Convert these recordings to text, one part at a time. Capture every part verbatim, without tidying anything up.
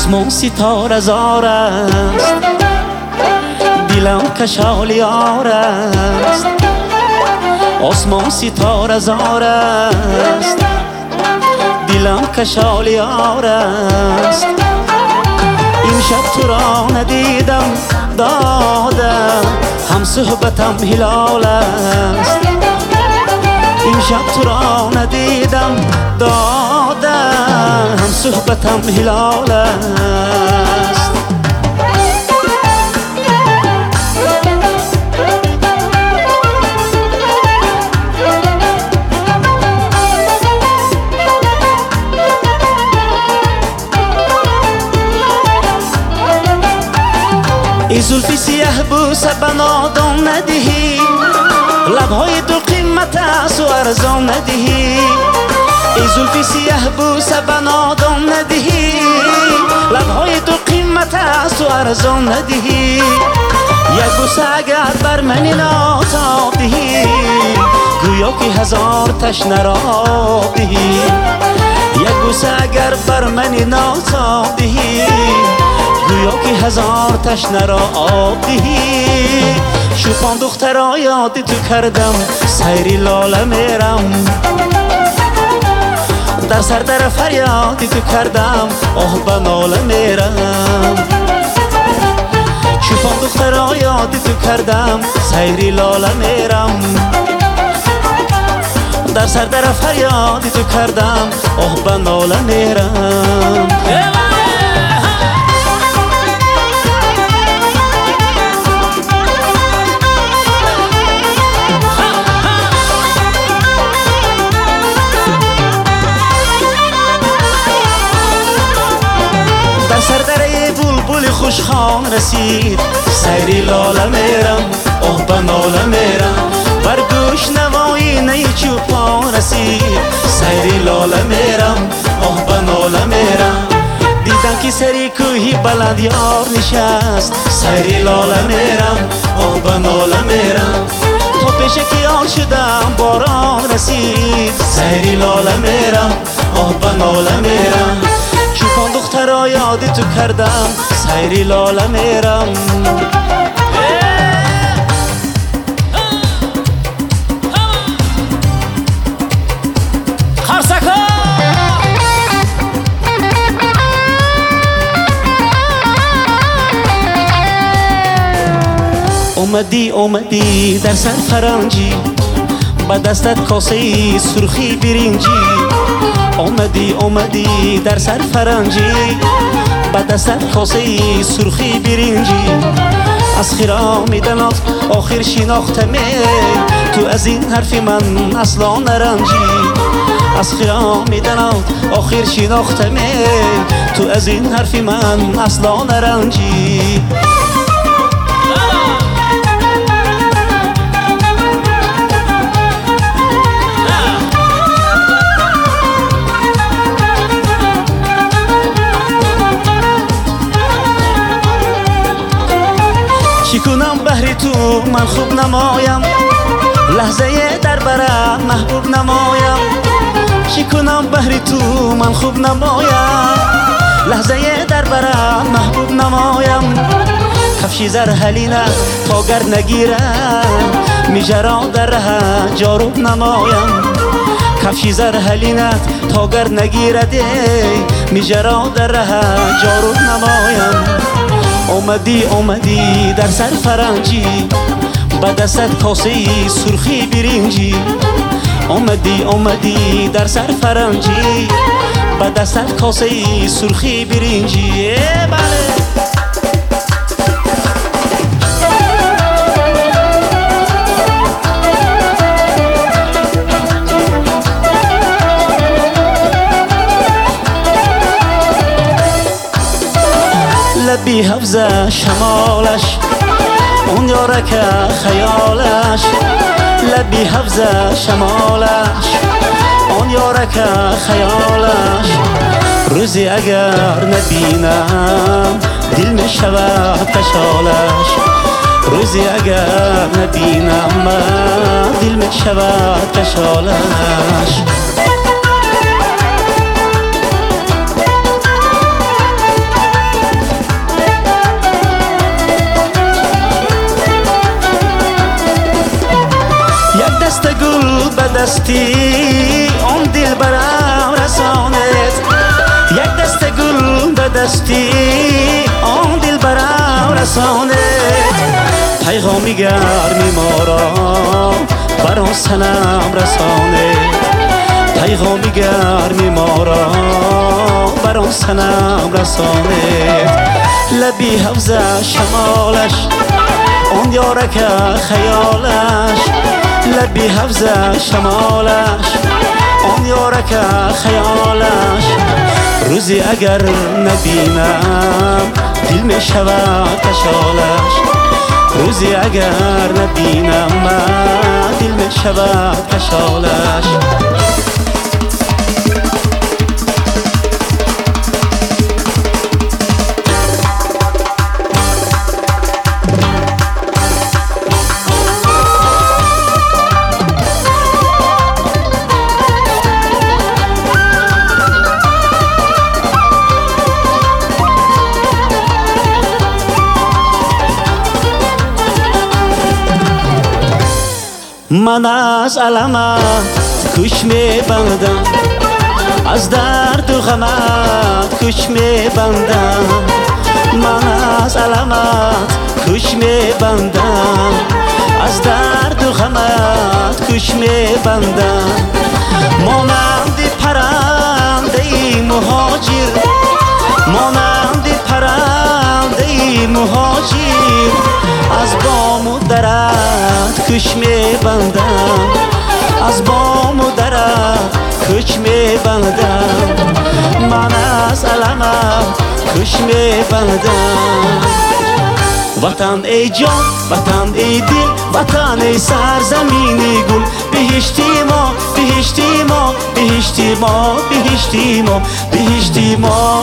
آسمان ستاره زار است، دلم کشالیار است. آسمان ستاره زار است، دلم کشالیار است. این شب تو را ندیدم دادم، هم صحبتم هلال است. این شب تو را ندیدم دادم، هم صحبتم هلال است. ای زلفی سیاه بوسه بنادم ندهی، لبهای تو قیمت است و ارزان ندهی. ای زلفی سیاه بوسه بنادم ندهی، لبهای تو قیمت است و ارزان ندهی. یک بوسه اگر بر من ناتاب دهی، گویا که هزار تشنه را دهی. یک بوسه اگر بر من ناتاب دهی، گویا که هزار تشنه را آب دهی. شوپان دخترا یاد تو کردم، سیری لاله میرم. در سر در فریاد تو کردم، آه به ناله میرم. شوپان دخترا یاد تو کردم، سیری لاله میرم. در سر در فریاد تو کردم، آه به ناله میرم. سر دره بلبل خوشخوان رسید، سیری لاله میرم، آه به ناله میرم. بر گوش نوایی نی چوپان رسید، سیری لاله میرم، آه به ناله میرم. دیدم که سری کوهی بلند یار نشست، سیری لاله میرم، آه به ناله میرم. تا پیش کیان شدم باران رسید، سیری لاله میرم، آه به ناله میرم. شوپان دخترا یاد تو کردم، سیری لاله میرم. خرسکا اومدی اومدی در سر فرنجی، با دستت کاسه سرخی برنجی. اومدی اومدی در سر فرنجی، با دستت کاسه سرخی برنجی. از خیرا میدنات آخر شناختمه، تو از این حرف من اصلا نرنجی. از خیرا میدنات آخر شناختمه، تو از این حرف من اصلا نرنجی. چی کنم بهر تو من خوب نمایم، لحظه در برم محبوب نمایم. چی کنم بهر تو من خوب نمایم، لحظه در برم محبوب نمایم. کفشی زر حلینه تا گر نگیرم، میجرا در ره جاروب نمایم. کفشی زر حلینه تا گر نگیرده، میجرا در ره جاروب نمایم. اومدی اومدی در سر فرنجی، با دستت کاسه سرخی برنجی. اومدی اومدی در سر فرنجی، با دستت کاسه سرخی برنجی. بله لبی حفظه شمالش، اون یاره که خیالش. لبی حفظه شمالش، اون یاره که خیالش. روزی اگر نبینم دل می شود کشالش. روزی اگر نبینم دل می شود کشالش. دستی اون دل برم رساند یک دست گل به دستی اون دل برم رساند پیغامی گرمی ما را بر آن صنم رساند پیغامی گرمی ما را بر آن صنم رساند لبی حوض شمالش اون یارک خیالش لبی حوض شمالش اون یارک خیالش روزی اگر نبینم دل می شود کشالش روزی اگر نبینم من دل می شود کشالش من از علمت کش می بندم از درد و غمت کش می بندم من از علمت کش می بندم از درد و غمت کش می بندم مانند پرنده مهاجر مانند پرنده مهاجر از بام و درت کش می بندم از بام و درت کش می بندم من از علمت کش می بندم وطن ای جان وطن ای دل وطن ای سرزمینی گل بهشتی ما بهشتی ما بهشتی ما بهشتی ما بهشتی ما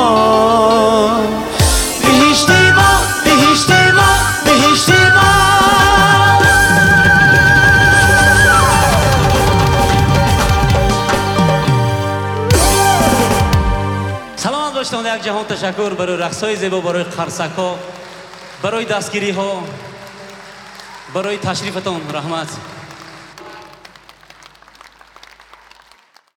بهشتی ما بهشتی ما بهشتی ما سلامت باشید. یک جهان تشکر برای رقص‌های زیبا، برای قرصک‌ها، برای دستگیری‌ها، برای تشریفتان. رحمت.